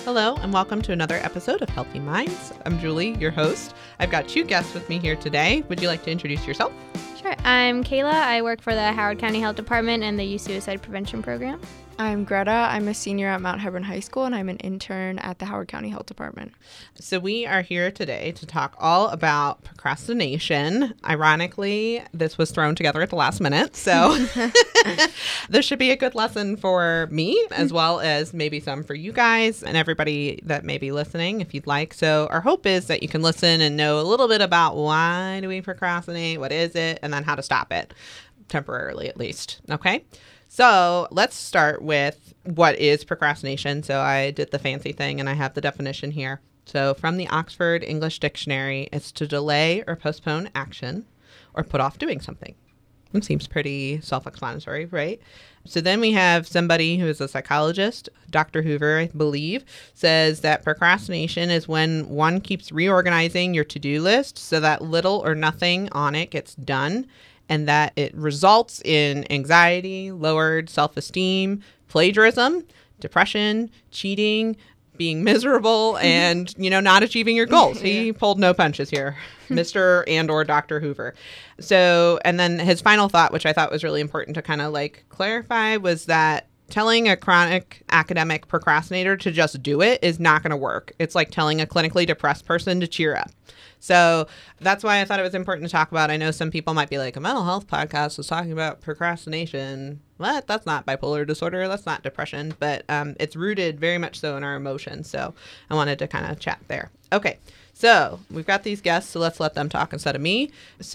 Hello, and welcome to another episode of Healthy Minds. I'm Julie, your host. I've got two guests with me here today. Would you like to introduce yourself? Sure. I'm Kayla. I work for the Howard County Health Department and the Youth Suicide Prevention Program. I'm Greta. I'm a senior at Mount Hebron High School, and I'm an intern at the Howard County Health Department. So we are here today to talk all about procrastination. Ironically, this was thrown together at the last minute, so this should be a good lesson for me, as well as maybe some for you guys and everybody that may be listening, if you'd like. So our hope is that you can listen and know a little bit about why do we procrastinate, what is it, and then how to stop it, temporarily at least, okay? So let's start with what is procrastination. So I did the fancy thing and I have the definition here. So from the Oxford English Dictionary, it's to delay or postpone action or put off doing something. It seems pretty self-explanatory, right? So then we have somebody who is a psychologist, Dr. Hoover, I believe, says that procrastination is when one keeps reorganizing your to-do list so that little or nothing on it gets done, and that it results in anxiety, lowered self-esteem, plagiarism, depression, cheating, being miserable, and, not achieving your goals. He pulled no punches here, Mr. and or Dr. Hoover. So, and then his final thought, which I thought was really important to kind of clarify, was that telling a chronic academic procrastinator to just do it is not going to work. It's like telling a clinically depressed person to cheer up. So that's why I thought it was important to talk about. I know some people might be like, a mental health podcast is talking about procrastination. What? That's not bipolar disorder. That's not depression. But it's rooted very much so in our emotions. So I wanted to kind of chat there. Okay. So we've got these guests, so let's let them talk instead of me.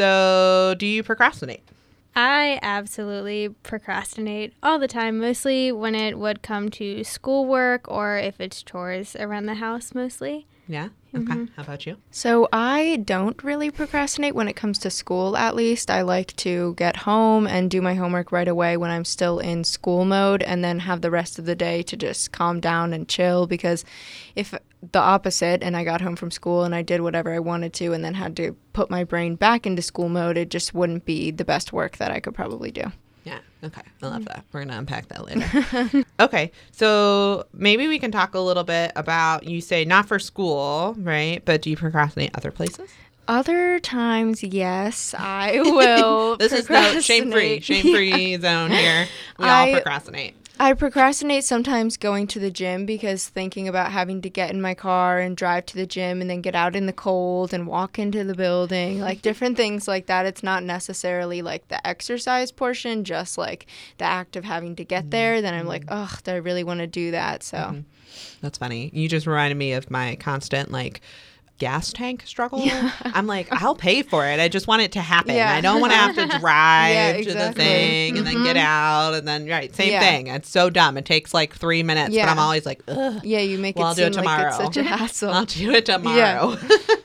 So do you procrastinate? I absolutely procrastinate all the time, mostly when it would come to schoolwork or if it's chores around the house mostly. Yeah? Okay. How about you? So I don't really procrastinate when it comes to school, at least. I like to get home and do my homework right away when I'm still in school mode and then have the rest of the day to just calm down and chill, because if the opposite and I got home from school and I did whatever I wanted to and then had to put my brain back into school mode, it just wouldn't be the best work that I could probably do. Yeah. Okay. I love that. We're going to unpack that later. Okay. So maybe we can talk a little bit about, you say not for school, right? But do you procrastinate other places? Other times, yes, I will. This is no shame-free zone here. We all procrastinate. I procrastinate sometimes going to the gym because thinking about having to get in my car and drive to the gym and then get out in the cold and walk into the building, different things like that. It's not necessarily the exercise portion, just the act of having to get there. Then I'm ugh, do I really want to do that? So That's funny. You just reminded me of my constant gas tank struggle. Yeah. I'm I'll pay for it. I just want it to happen. Yeah. I don't want to have to drive to the thing and then get out and then same thing. It's so dumb. It takes 3 minutes, but I'm always ugh. Yeah, you make I'll it do seem it tomorrow. like it's such a hassle. I'll do it tomorrow.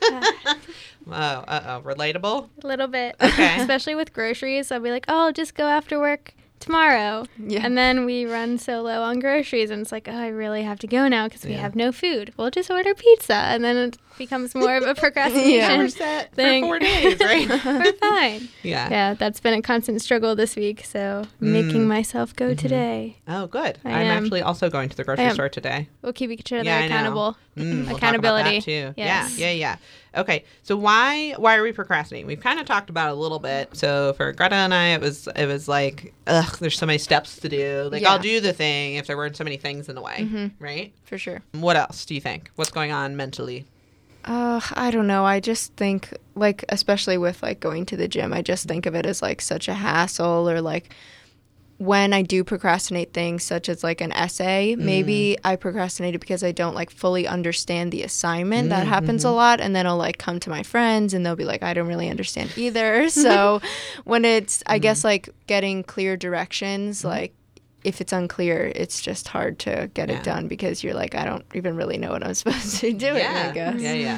Yeah. Relatable? A little bit. Okay. Especially with groceries. I'll be I'll just go after work tomorrow. Yeah. And then we run so low on groceries and it's I really have to go now because we have no food. We'll just order pizza. And then it becomes more of a procrastination We're set thing. for 4 days, right? We're fine. Yeah, that's been a constant struggle this week, so making myself go today. Oh, good. I I'm am. actually also going to the grocery store today. We'll keep each other Yeah, I know. accountable. We'll Accountability. talk about that too. Yes. Yeah. Okay, so why are we procrastinating? We've kind of talked about it a little bit. So for Greta and I, it was ugh, there's so many steps to do. I'll do the thing if there weren't so many things in the way, right? For sure. What else do you think? What's going on mentally? I don't know. I just think, especially with, going to the gym, I just think of it as, such a hassle, or, when I do procrastinate things such as, an essay, maybe I procrastinate it because I don't, fully understand the assignment. That happens a lot, and then I'll, come to my friends, and they'll be I don't really understand either. So when it's, I guess, getting clear directions, if it's unclear, it's just hard to get it done because you're I don't even really know what I'm supposed to be doing, I guess. Yeah.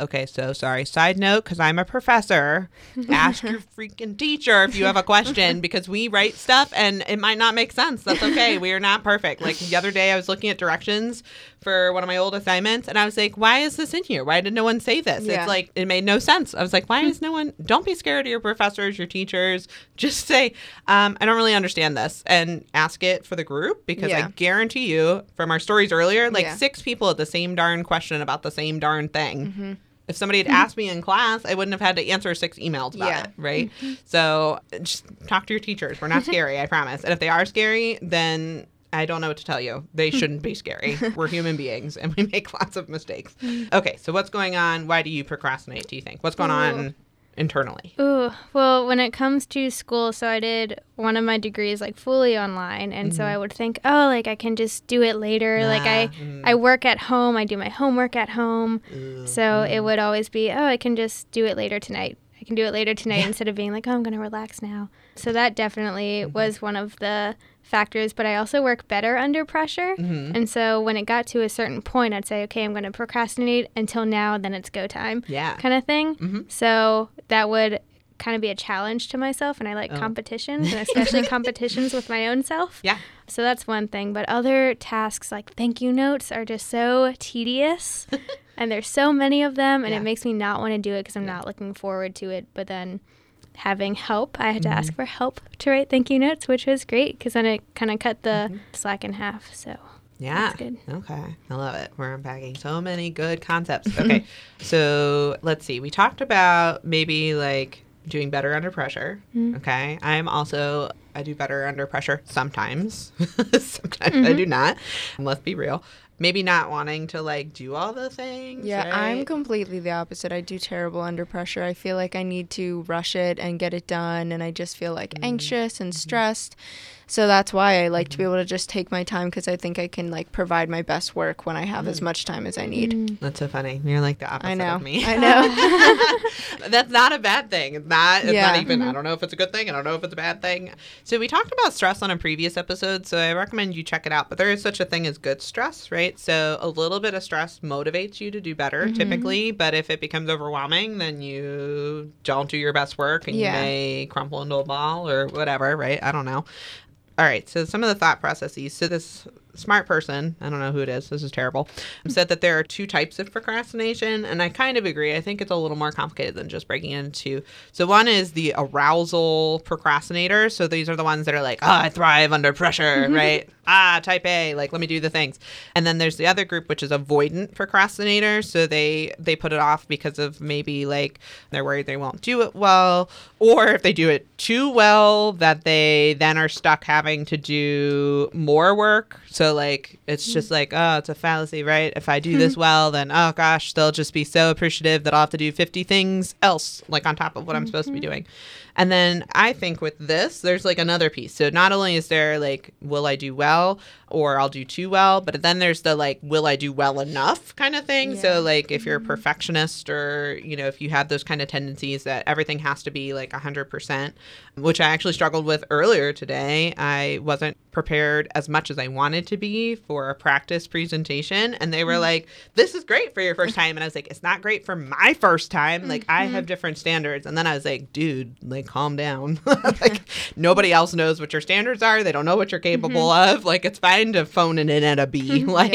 Okay, so sorry. Side note, because I'm a professor, ask your freaking teacher if you have a question, because we write stuff and it might not make sense. That's okay. We are not perfect. Like the other day I was looking at directions for one of my old assignments and I was like, why is this in here? Why did no one say this? Yeah. It's like, it made no sense. I was like, why is no one, don't be scared of your professors, your teachers. Just say, I don't really understand this, and ask it for the group, because Yeah. I guarantee you from our stories earlier, like Yeah. 6 people had the same darn question about the same darn thing. If somebody had asked me in class, I wouldn't have had to answer 6 emails about Yeah. it, right? So just talk to your teachers. We're not scary, I promise. And if they are scary, then I don't know what to tell you. They shouldn't be scary. We're human beings and we make lots of mistakes. Okay, so what's going on? Why do you procrastinate, do you think? What's going on internally? Ooh, well, when it comes to school, so I did one of my degrees like fully online, and so I would think, oh, like I can just do it later. Like I work at home, I do my homework at home, so it would always be, oh, I can just do it later tonight. I can do it later tonight instead of being like, oh, I'm going to relax now. So that definitely was one of the factors, but I also work better under pressure. And so when it got to a certain point, I'd say, okay, I'm going to procrastinate until now, then it's go time. Yeah. Kind of thing. So that would kind of be a challenge to myself, and I like competitions, and especially competitions with my own self. Yeah. So that's one thing, but other tasks like thank you notes are just so tedious, and there's so many of them, and it makes me not want to do it because I'm not looking forward to it. But then having help, I had to ask for help to write thank you notes, which was great because then it kind of cut the slack in half. So yeah. that's good. Okay. I love it. We're unpacking so many good concepts. Okay. So let's see. We talked about maybe like doing better under pressure. Okay. I do better under pressure sometimes. Sometimes I do not. Let's be real. Maybe not wanting to like do all the things. Yeah, right? I'm completely the opposite. I do terrible under pressure. I feel like I need to rush it and get it done, and I just feel like anxious and stressed. So that's why I like to be able to just take my time, because I think I can like provide my best work when I have as much time as I need. That's so funny. You're like the opposite I know. of me. I know. That's not a bad thing. It's not Yeah. even, I don't know if it's a good thing. I don't know if it's a bad thing. So we talked about stress on a previous episode, so I recommend you check it out. But there is such a thing as good stress, right? So a little bit of stress motivates you to do better typically, but if it becomes overwhelming, then you don't do your best work and you may crumple into a ball or whatever, right? I don't know. All right, so some of the thought processes. So this smart person, I don't know who it is, this is terrible, said that there are 2 types of procrastination, and I kind of agree. I think it's a little more complicated than just breaking it into. So one is the arousal procrastinator. So these are the ones that are like, I thrive under pressure, right? Type A, like, let me do the things. And then there's the other group, which is avoidant procrastinator. So they put it off because of maybe like they're worried they won't do it well, or if they do it too well, that they then are stuck having to do more work. So like, it's just like, oh, it's a fallacy, right? If I do this well, then, oh gosh, they'll just be so appreciative that I'll have to do 50 things else, like on top of what I'm supposed to be doing. And then I think with this, there's like another piece. So not only is there like, will I do well, or I'll do too well, but then there's the like, will I do well enough kind of thing. Yeah. So like if you're a perfectionist, or, you know, if you have those kind of tendencies that everything has to be like 100%, which I actually struggled with earlier today. I wasn't prepared as much as I wanted to be for a practice presentation. And they were like, this is great for your first time. And I was like, it's not great for my first time. Like I have different standards. And then I was like, dude, like calm down. Like nobody else knows what your standards are. They don't know what you're capable of. Like it's fine to phone it in at a B. Like,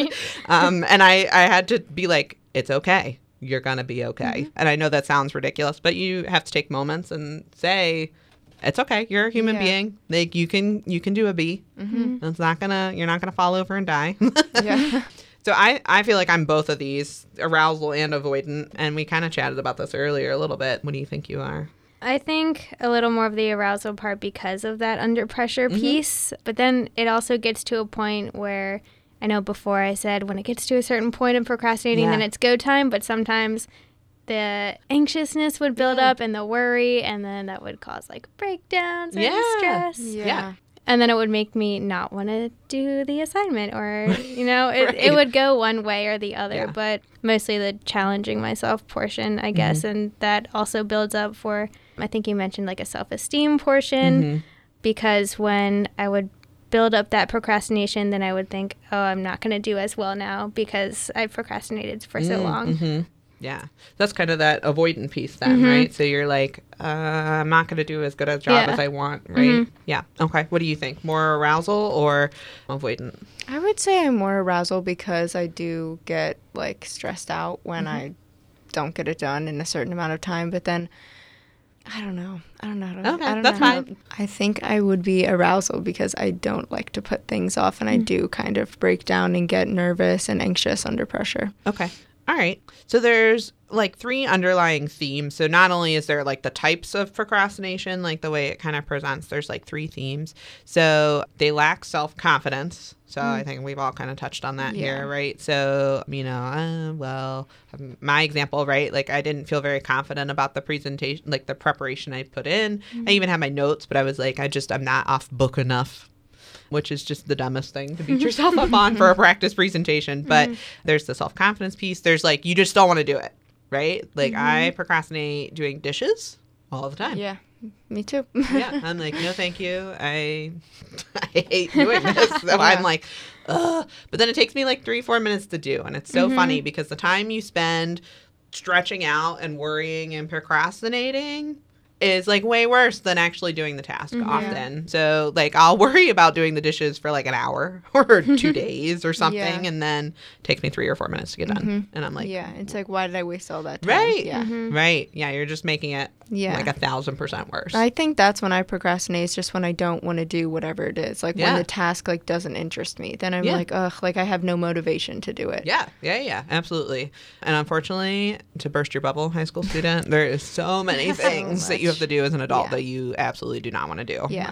and I had to be like, it's okay. You're going to be okay. And I know that sounds ridiculous, but you have to take moments and say, it's okay. You're a human being. Like you can do a B. It's not you're not gonna fall over and die. Yeah. So I feel like I'm both of these, arousal and avoidant, and we kind of chatted about this earlier a little bit. What do you think you are? I think a little more of the arousal part because of that under pressure piece, but then it also gets to a point where I know before I said when it gets to a certain point of procrastinating, then it's go time, but sometimes the anxiousness would build up and the worry, and then that would cause like breakdowns and stress. Yeah. And then it would make me not want to do the assignment, or, you know, it would go one way or the other, but mostly the challenging myself portion, I guess. And that also builds up for, I think you mentioned like a self-esteem portion, because when I would build up that procrastination, then I would think, oh, I'm not going to do as well now because I've procrastinated for so long. Yeah. That's kind of that avoidant piece then, right? So you're like, I'm not going to do as good a job as I want, right? Yeah. Okay. What do you think? More arousal or avoidant? I would say I'm more arousal because I do get like stressed out when I don't get it done in a certain amount of time. But then I don't know. Okay, that's fine. I think I would be arousal because I don't like to put things off, and I do kind of break down and get nervous and anxious under pressure. Okay. All right. So there's like 3 underlying themes. So not only is there like the types of procrastination, like the way it kind of presents, there's like 3 themes. So they lack self-confidence. So I think we've all kind of touched on that here, right? So, my example, right? Like I didn't feel very confident about the presentation, like the preparation I put in. I even had my notes, but I was like, I'm not off book enough, which is just the dumbest thing to beat yourself up on for a practice presentation. But there's the self-confidence piece. There's like, you just don't want to do it, right? Like I procrastinate doing dishes all the time. Yeah, me too. Yeah, I'm like, no, thank you. I hate doing this. So I'm like, ugh. But then it takes me like 3-4 minutes to do. And it's so funny because the time you spend stretching out and worrying and procrastinating is like way worse than actually doing the task often. So like I'll worry about doing the dishes for like an hour or 2 days or something and then it takes me 3 or 4 minutes to get done. And I'm like, yeah, it's like, why did I waste all that time? Right. Yeah. Right. Yeah, you're just making it like 1,000% worse. I think that's when I procrastinate. It's just when I don't want to do whatever it is. Like when the task like doesn't interest me, then I'm like, ugh, like I have no motivation to do it. Yeah, absolutely. And unfortunately, to burst your bubble, high school student, there is so many things that you have to do as an adult that you absolutely do not want to do. Yeah.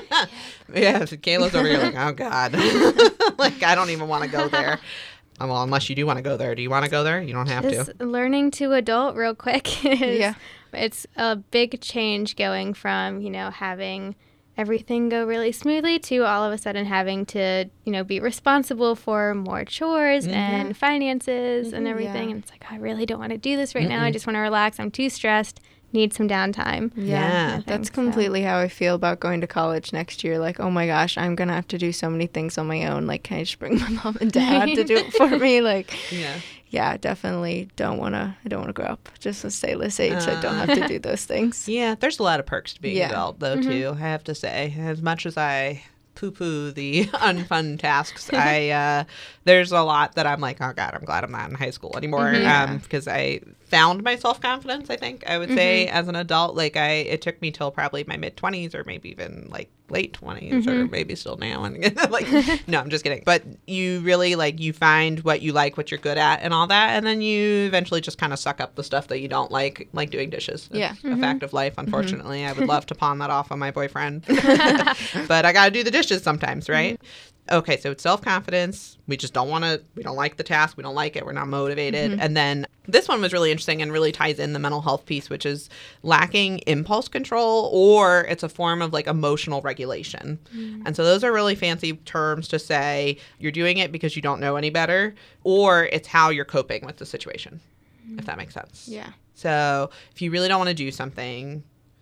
Yeah, Kayla's over here like, oh God. Like, I don't even want to go there. Well, unless you do want to go there. Do you want to go there? You don't have Just to. learning to adult real quick is it's a big change going from, having everything go really smoothly to all of a sudden having to, be responsible for more chores and finances and everything. And it's like, I really don't want to do this right now. I just want to relax. I'm too stressed. Need some downtime. Yeah. That's completely how I feel about going to college next year. Like, oh my gosh, I'm going to have to do so many things on my own. Like, can I just bring my mom and dad to do it for me? Like, yeah, definitely I don't want to grow up. Just to stay this age, I don't have to do those things. Yeah, there's a lot of perks to being an adult, though, too, I have to say. As much as I poo-poo the unfun tasks, there's a lot that I'm like, oh God, I'm glad I'm not in high school anymore. Because I found my self-confidence, I think I would say, as an adult. Like it took me till probably my mid-20s or maybe even like late 20s or maybe still now. And like, no, I'm just kidding. But you really you find what you like, what you're good at and all that. And then you eventually just kind of suck up the stuff that you don't like doing dishes. It's a fact of life, unfortunately. I would love to pawn that off on my boyfriend. But I got to do the dishes sometimes, right? Okay, so it's self-confidence. We just don't want to, we don't like the task. We don't like it. We're not motivated. And then this one was really interesting and really ties in the mental health piece, which is lacking impulse control, or it's a form of emotional regulation. And so those are really fancy terms to say you're doing it because you don't know any better, or it's how you're coping with the situation, if that makes sense. Yeah. So if you really don't want to do something,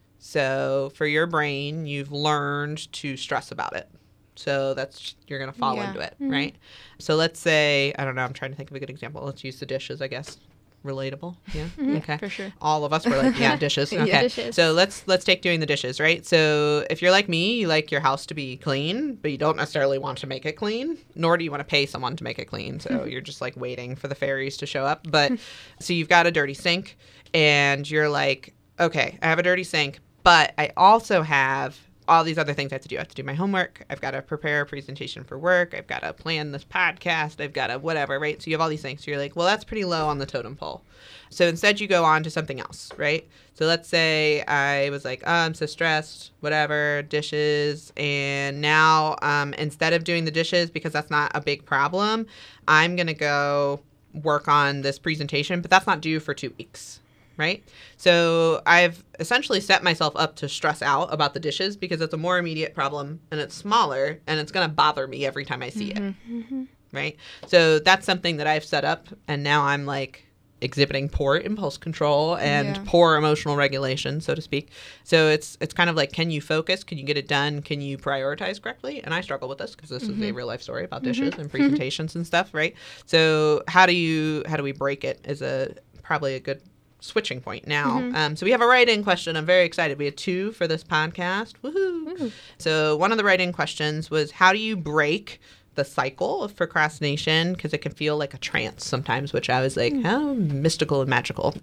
so for your brain, you've learned to stress about it. So you're going to fall into it, right? So let's say, I don't know, I'm trying to think of a good example. Let's use the dishes, I guess. Relatable. Yeah. Okay. For sure. All of us were like, yeah, dishes. Okay. Dishes. So let's take doing the dishes, right? So if you're like me, you like your house to be clean, but you don't necessarily want to make it clean, nor do you want to pay someone to make it clean. So you're just waiting for the fairies to show up. But so you've got a dirty sink and you're like, okay, I have a dirty sink, but I also have all these other things I have to do. I have to do my homework. I've got to prepare a presentation for work. I've got to plan this podcast. I've got to whatever, right? So you have all these things. So you're like, well, that's pretty low on the totem pole. So instead you go on to something else, right? So let's say I was like, oh, I'm so stressed, whatever, dishes. And now instead of doing the dishes, because that's not a big problem, I'm going to go work on this presentation, but that's not due for 2 weeks. Right? So I've essentially set myself up to stress out about the dishes because it's a more immediate problem and it's smaller and it's going to bother me every time I see it. Right? So that's something that I've set up, and now I'm exhibiting poor impulse control and poor emotional regulation, so to speak. So it's kind of can you focus? Can you get it done? Can you prioritize correctly? And I struggle with this because this is a real life story about dishes and presentations and stuff, right? So how do we break it is a probably a good switching point now. So we have a write-in question. I'm very excited. We had 2 for this podcast. Woohoo! So one of the write-in questions was, how do you break the cycle of procrastination? Because it can feel like a trance sometimes, which I was like, how mystical and magical.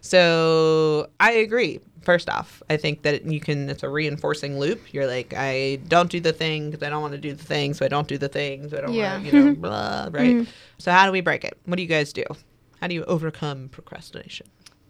So I agree. First off, I think that it's a reinforcing loop. You're like, I don't do the thing because I don't want to do the thing, so I don't do the thing, so I don't want to, blah, right? So how do we break it? What do you guys do? How do you overcome procrastination?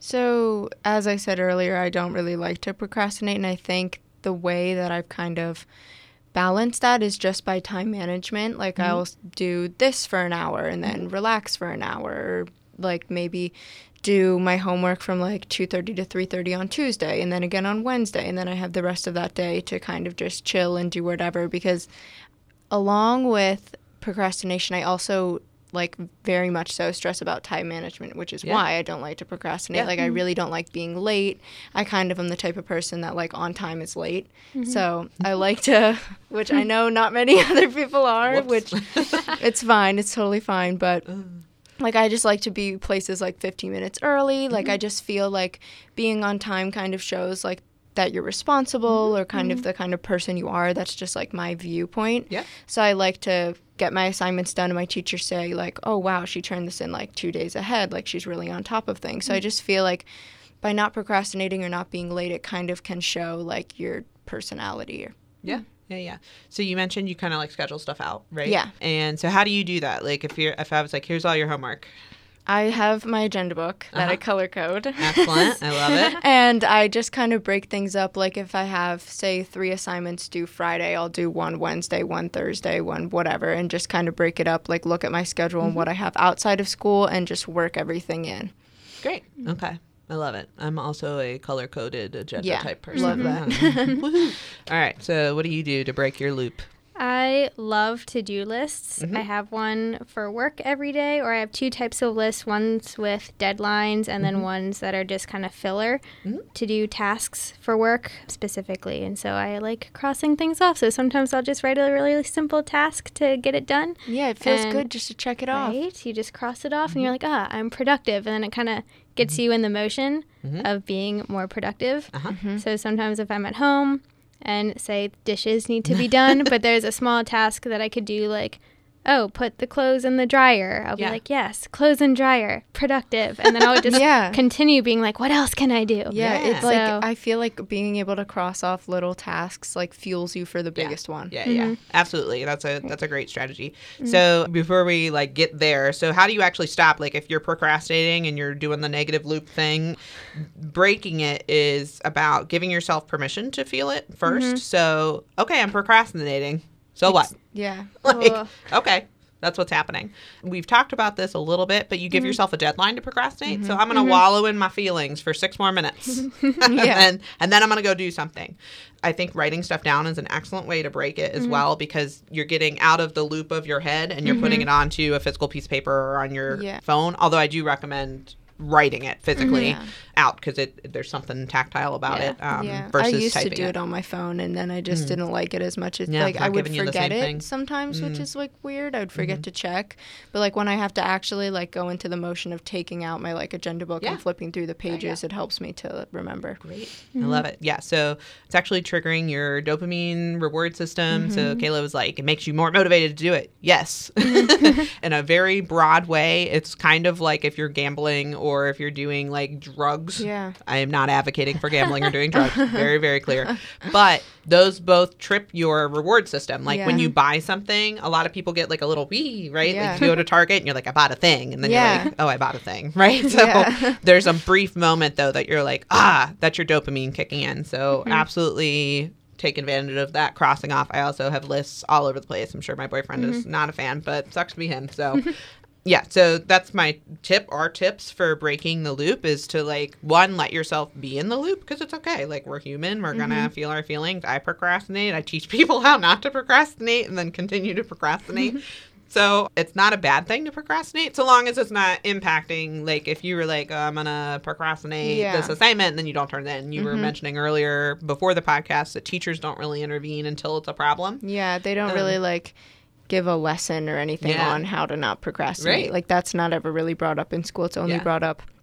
So, as I said earlier, I don't really like to procrastinate, and I think the way that I've kind of balanced that is just by time management. Like, I'll do this for an hour and then relax for an hour, or like maybe do my homework from like 2:30 to 3:30 on Tuesday, and then again on Wednesday, and then I have the rest of that day to kind of just chill and do whatever. Because along with procrastination, I also like very much so stress about time management, which is why I don't like to procrastinate. Like, I really don't like being late. I kind of am the type of person that like on time is late. So I like to, which I know not many other people are, which it's fine. It's totally fine. But like, I just like to be places like 15 minutes early. Like, I just feel like being on time kind of shows like that you're responsible or kind of the kind of person you are. That's just like my viewpoint. So I like to get my assignments done and my teachers say like, oh wow, she turned this in like 2 days ahead, like she's really on top of things. So I just feel like by not procrastinating or not being late, it kind of can show like your personality. Yeah. So you mentioned you kind of like schedule stuff out, right? Yeah. And so how do you do that? Like if I was like, here's all your homework. I have my agenda book that I color code. Excellent. I love it. And I just kind of break things up. Like, if I have, say, 3 assignments due Friday, I'll do one Wednesday, one Thursday, one whatever, and just kind of break it up, like look at my schedule and what I have outside of school and just work everything in. Great. Okay. I love it. I'm also a color-coded agenda type person. Love that. Woohoo. All right. So what do you do to break your loop? I love to-do lists. I have one for work every day, or I have 2 types of lists, ones with deadlines and then ones that are just kind of filler to do tasks for work specifically. And so I like crossing things off. So sometimes I'll just write a really simple task to get it done. Yeah, it feels good just to check it off. Right? You just cross it off and you're like, I'm productive. And then it kind of gets you in the motion of being more productive. So sometimes if I'm at home and say dishes need to be done, but there's a small task that I could do, like, oh, put the clothes in the dryer. I'll be like, yes, clothes in dryer, productive. And then I would just continue being like, what else can I do? It's like, I feel like being able to cross off little tasks like fuels you for the biggest one. Absolutely. That's a great strategy. So before we like get there, so how do you actually stop? Like, if you're procrastinating and you're doing the negative loop thing, breaking it is about giving yourself permission to feel it first. So, okay, I'm procrastinating. So what? Like, okay, that's what's happening. We've talked about this a little bit, but you give yourself a deadline to procrastinate. So I'm going to wallow in my feelings for 6 more minutes. and then I'm going to go do something. I think writing stuff down is an excellent way to break it as well, because you're getting out of the loop of your head and you're putting it onto a physical piece of paper or on your phone. Although I do recommend writing it physically out, because there's something tactile about it versus I used typing to do it on my phone, and then I just didn't like it as much as like I would forget it sometimes, which is like weird. I would forget to check, but like when I have to actually like go into the motion of taking out my like agenda book and flipping through the pages, it helps me to remember. Great. I love it. Yeah, so it's actually triggering your dopamine reward system. So Kayla was like, it makes you more motivated to do it. Yes. In a very broad way. It's kind of like if you're gambling or if you're doing like drugs. I am not advocating for gambling or doing drugs. Very, very clear. But those both trip your reward system. Like when you buy something, a lot of people get like a little wee, right? Like you go to Target and you're like, I bought a thing. And then you're like, oh, I bought a thing, right? So there's a brief moment though that you're like, that's your dopamine kicking in. So absolutely take advantage of that crossing off. I also have lists all over the place. I'm sure my boyfriend is not a fan, but sucks to be him. So yeah, so that's my tip. Our tips for breaking the loop is to, like, one, let yourself be in the loop, because it's okay. Like, we're human. We're going to feel our feelings. I procrastinate. I teach people how not to procrastinate and then continue to procrastinate. So it's not a bad thing to procrastinate, so long as it's not impacting, like, if you were like, oh, I'm going to procrastinate this assignment, and then you don't turn it in. You were mentioning earlier before the podcast that teachers don't really intervene until it's a problem. Yeah, they don't really, like, give a lesson or anything on how to not procrastinate. Like, that's not ever really brought up in school. It's only brought up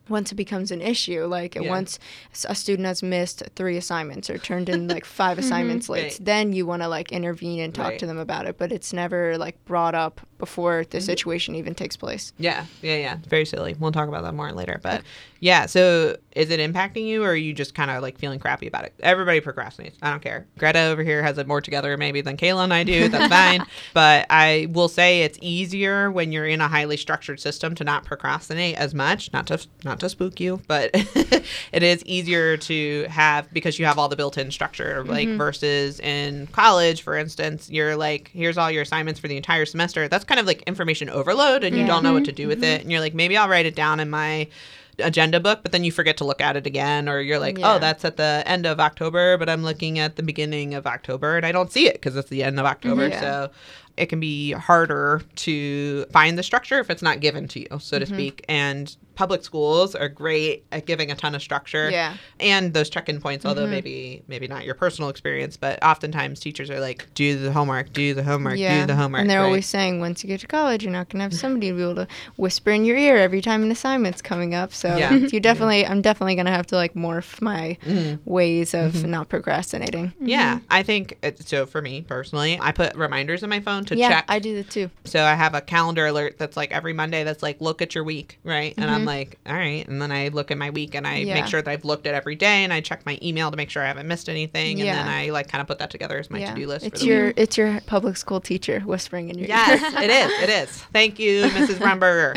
once it becomes an issue, like Yeah. once a student has missed 3 assignments or turned in like 5 assignments late, Right. then you want to like intervene and talk Right. to them about it. But it's never like brought up before the situation even takes place. Yeah. Very silly. We'll talk about that more later. But yeah, so is it impacting you, or are you just kind of like feeling crappy about it? Everybody procrastinates. I don't care. Greta over here has it more together maybe than Kayla and I do. That's fine. But I will say it's easier when you're in a highly structured system to not procrastinate as much. Not to spook you, but it is easier to have because you have all the built-in structure. Like versus in college, for instance, you're like, here's all your assignments for the entire semester. That's kind of like information overload, and you don't know what to do with it. And you're like, maybe I'll write it down in my agenda book, but then you forget to look at it again, or you're like, oh, that's at the end of October, but I'm looking at the beginning of October and I don't see it because it's the end of October. Yeah. So it can be harder to find the structure if it's not given to you, so to speak. And public schools are great at giving a ton of structure and those check-in points, although maybe not your personal experience, but oftentimes teachers are like, do the homework, do the homework. And they're always saying, once you get to college, you're not going to have somebody be able to whisper in your ear every time an assignment's coming up. So I'm definitely going to have to like morph my ways of not procrastinating. Yeah, I think, so for me personally, I put reminders in my phone to Yeah, check. I do that too. So I have a calendar alert that's like every Monday that's like, look at your week, right? And I'm like, all right. And then I look at my week and I make sure that I've looked at every day, and I check my email to make sure I haven't missed anything. And then I like kind of put that together as my to-do list. It's for the week. It's your public school teacher whispering in your ear. Yes, it is. Thank you, Mrs. Rumberger.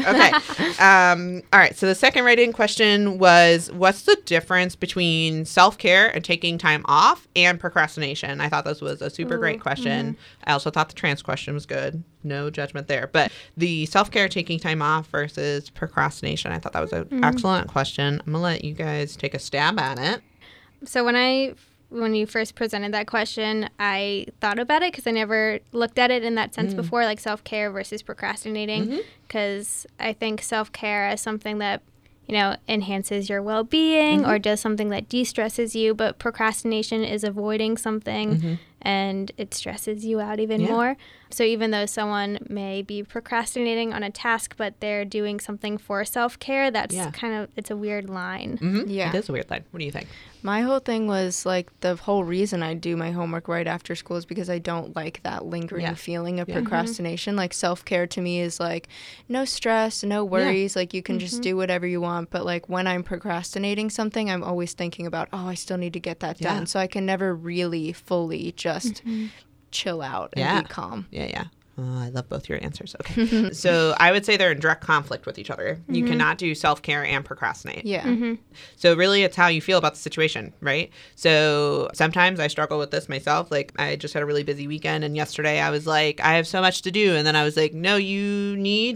Okay. All right. So the second write-in question was, what's the difference between self-care and taking time off and procrastination? I thought this was a super great question. I also thought the trans question was good. No judgment there. But the self-care, taking time off versus procrastination, I thought that was an excellent question. I'm going to let you guys take a stab at it. So when you first presented that question, I thought about it because I never looked at it in that sense before, like self-care versus procrastinating, because I think self-care is something that, you know, enhances your well-being or does something that de-stresses you, but procrastination is avoiding something and it stresses you out even more. So even though someone may be procrastinating on a task, but they're doing something for self-care, that's kind of, it's a weird line. Yeah. It is a weird line. What do you think? My whole thing was like the whole reason I do my homework right after school is because I don't like that lingering feeling of procrastination. Like self-care to me is like no stress, no worries. Like you can just do whatever you want. But like when I'm procrastinating something, I'm always thinking about, oh, I still need to get that done. So I can never really fully just chill out and be calm. Yeah. I love both your answers. Okay. So I would say they're in direct conflict with each other. You cannot do self-care and procrastinate. Yeah. So really it's how you feel about the situation, right? So sometimes I struggle with this myself. Like I just had a really busy weekend, and yesterday I was like, I have so much to do. And then I was like, no, you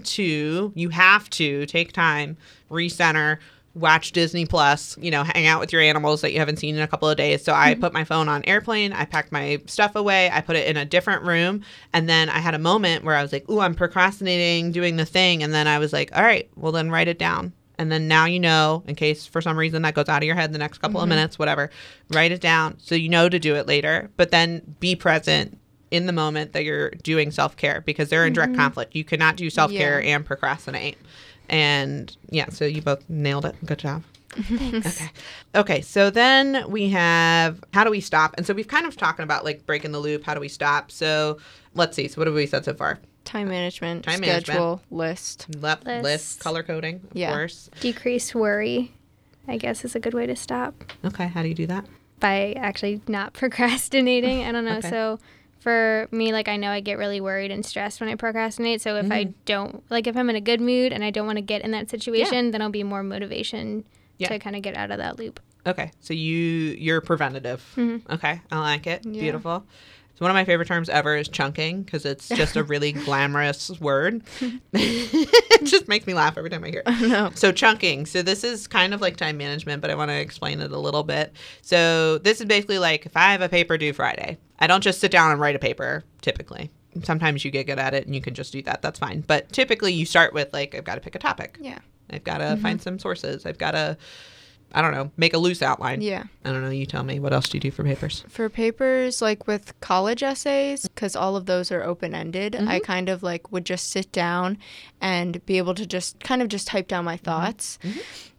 have to take time, recenter, watch Disney Plus, you know, hang out with your animals that you haven't seen in a couple of days. So I put my phone on airplane, I packed my stuff away, I put it in a different room. And then I had a moment where I was like, ooh, I'm procrastinating doing the thing. And then I was like, all right, well then write it down. And then now you know, in case for some reason that goes out of your head the next couple of minutes, whatever, write it down so you know to do it later. But then be present in the moment that you're doing self-care, because they're in direct conflict. You cannot do self-care and procrastinate. And yeah, so you both nailed it. Good job. Thanks. Okay. So then we have, how do we stop? And so we've kind of talking about like breaking the loop. How do we stop? So let's see. So what have we said so far? Time management, schedule, list. List, color coding, of course. Decrease worry, I guess, is a good way to stop. Okay. How do you do that? By actually not procrastinating. I don't know. Okay. So for me, like, I know I get really worried and stressed when I procrastinate. So if I don't, like, if I'm in a good mood and I don't want to get in that situation, then I'll be more motivation to kind of get out of that loop. Okay. So you're preventative. Okay. I like it. Yeah. Beautiful. So one of my favorite terms ever is chunking, because it's just a really glamorous word. It just makes me laugh every time I hear it. Oh, no. So chunking. So this is kind of like time management, but I want to explain it a little bit. So this is basically like if I have a paper due Friday, I don't just sit down and write a paper typically. Sometimes you get good at it and you can just do that. That's fine. But typically you start with like, I've got to pick a topic. Yeah. I've got to find some sources. I've got to, I don't know, make a loose outline. Yeah. I don't know. You tell me. What else do you do for papers? For papers, like with college essays, because all of those are open-ended, I kind of like would just sit down and be able to just kind of just type down my thoughts.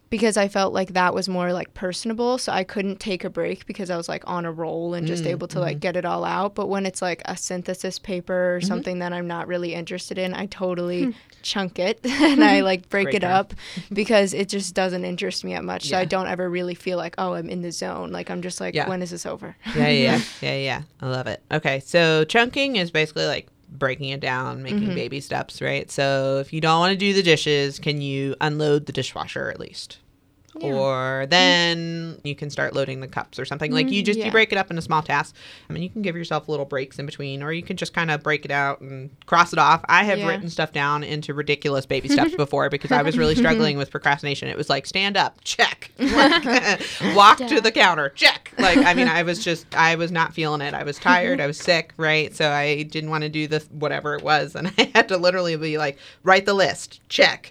because I felt like that was more like personable. So I couldn't take a break because I was like on a roll and just able to like get it all out. But when it's like a synthesis paper or something that I'm not really interested in, I totally chunk it and I like break it up because it just doesn't interest me that much. So I don't ever really feel like, oh, I'm in the zone. Like I'm just like, when is this over? Yeah. I love it. Okay. So chunking is basically like breaking it down, making baby steps, right? So if you don't want to do the dishes, can you unload the dishwasher at least? Yeah. Or then you can start loading the cups or something. Like you break it up into small tasks. I mean, you can give yourself little breaks in between, or you can just kind of break it out and cross it off. I have written stuff down into ridiculous baby steps before because I was really struggling with procrastination. It was like, stand up, check. Walk to the counter, check. Like, I mean, I was not feeling it. I was tired. I was sick, right? So I didn't want to do the whatever it was. And I had to literally be like, write the list, check.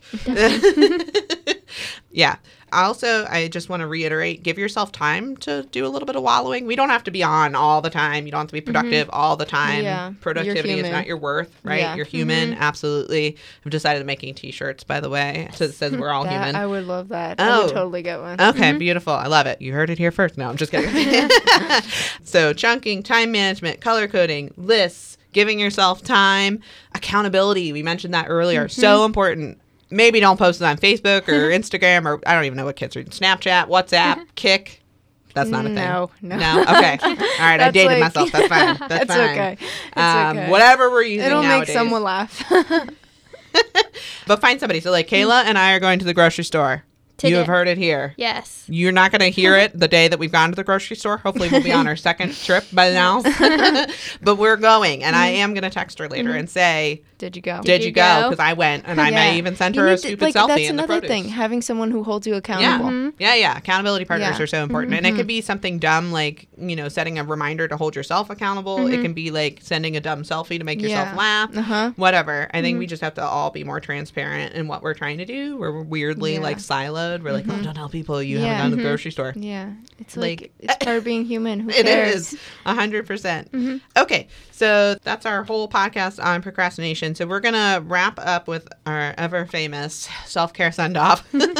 Yeah. Also, I just want to reiterate, give yourself time to do a little bit of wallowing. We don't have to be on all the time. You don't have to be productive all the time. Yeah. Productivity is not your worth, right? Yeah. You're human. Absolutely. I've decided making T-shirts, by the way. So it says we're all human. I would love that. I would totally get one. Okay, beautiful. I love it. You heard it here first. No, I'm just kidding. So chunking, time management, color coding, lists, giving yourself time, accountability. We mentioned that earlier. So important. Maybe don't post it on Facebook or Instagram or I don't even know what kids are reading. Snapchat, WhatsApp, Kik. That's not a thing. No. Okay. All right. I dated myself. That's fine. That's fine. Okay. It's okay. Whatever we're using It'll nowadays. make someone laugh. But find somebody. So like Kayla and I are going to the grocery store. Today. You have heard it here. Yes. You're not going to hear it the day that we've gone to the grocery store. Hopefully we'll be on our second trip by now. But we're going. And I am going to text her later and say, did you go? Did you go? Because I went. And I may even send her a stupid selfie that's in the another produce. thing. Having someone who holds you accountable. Yeah. Accountability partners are so important. And it could be something dumb like, setting a reminder to hold yourself accountable. It can be like sending a dumb selfie to make yourself laugh. Whatever. I think we just have to all be more transparent in what we're trying to do. We're weirdly like siloed. We're like, oh, don't tell people you haven't gone to the grocery store. Yeah. It's like it's part of being human. Who cares? It is 100%. Okay. So that's our whole podcast on procrastination. So we're going to wrap up with our ever famous self-care send-off.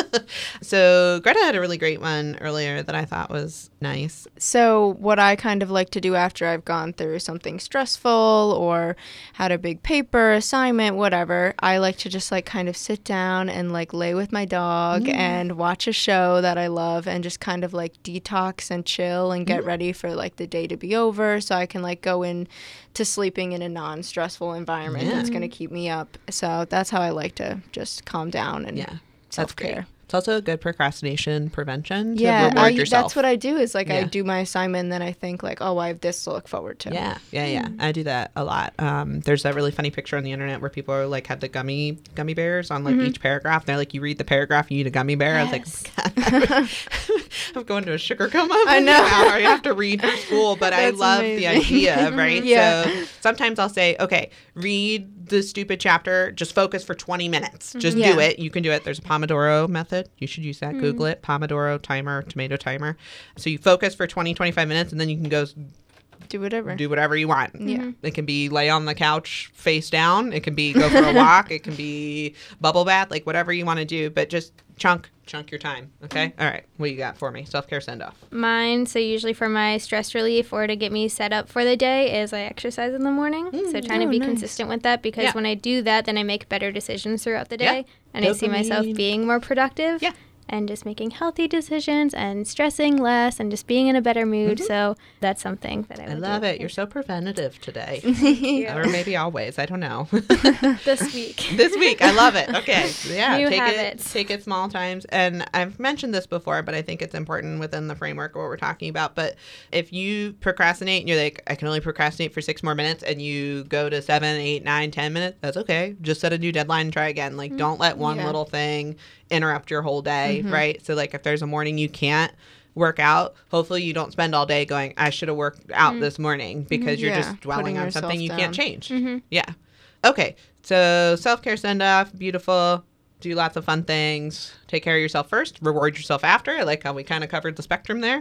So Greta had a really great one earlier that I thought was nice. So what I kind of like to do after I've gone through something stressful or had a big paper assignment, whatever, I like to just like kind of sit down and like lay with my dog and watch a show that I love and just kind of like detox and chill and get ready for like the day to be over so I can like go in to sleeping in a non-stressful environment that's going to keep me up. So that's how I like to just calm down and self-care. That's great. It's also a good procrastination prevention to reward yourself. That's what I do is like I do my assignment and then I think like, oh, I have this to look forward to. Yeah. I do that a lot. There's that really funny picture on the internet where people are like have the gummy bears on like each paragraph. And they're like, you read the paragraph, you eat a gummy bear. Yes. I was like, I'm going to a sugar coma. I know. I have to read for school, but I love the idea, right? So sometimes I'll say, okay, read the stupid chapter, just focus for 20 minutes. Just do it. You can do it. There's a Pomodoro method. You should use that. Google it. Pomodoro timer, tomato timer. So you focus for 20, 25 minutes, and then you can go do whatever you want. Yeah. It can be lay on the couch face down. It can be go for a walk. It can be bubble bath, like whatever you want to do. But just chunk your time. Okay? All right. What you got for me? Self-care send-off. Mine, so usually for my stress relief or to get me set up for the day is I exercise in the morning. So trying to be consistent with that because when I do that, then I make better decisions throughout the day. And I see myself being more productive. Yeah. And just making healthy decisions and stressing less and just being in a better mood. So that's something that I love it. You're so preventative today. Yeah. Or maybe always. I don't know. This week. I love it. Okay. Yeah. New habits. Take it small times. And I've mentioned this before, but I think it's important within the framework of what we're talking about. But if you procrastinate and you're like, I can only procrastinate for 6 more minutes and you go to 7, 8, 9, 10 minutes, that's okay. Just set a new deadline and try again. Like don't let one little thing interrupt your whole day, right? So like if there's a morning you can't work out, hopefully you don't spend all day going, I should have worked out this morning because you're just dwelling on something you can't change. Yeah. Okay. So self-care send-off, beautiful. Do lots of fun things. Take care of yourself first. Reward yourself after. I like how we kind of covered the spectrum there.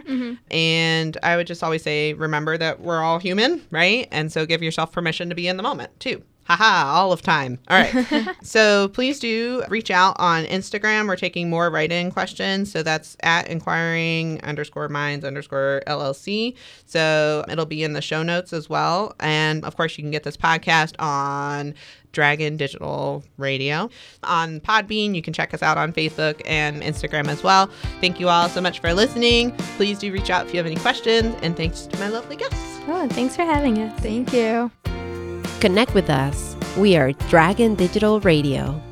And I would just always say, remember that we're all human, right? And so give yourself permission to be in the moment too. Haha, all of time. All right. So please do reach out on Instagram. We're taking more write-in questions. So that's at inquiring_minds_LLC. So it'll be in the show notes as well. And of course, you can get this podcast on Dragon Digital Radio. On Podbean, you can check us out on Facebook and Instagram as well. Thank you all so much for listening. Please do reach out if you have any questions. And thanks to my lovely guests. Oh, thanks for having us. Thank you. Connect with us. We are Dragon Digital Radio.